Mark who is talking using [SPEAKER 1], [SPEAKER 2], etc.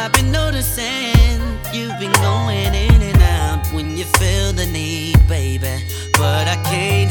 [SPEAKER 1] I've been noticing you've been going in and out when you feel the need, baby. But I can't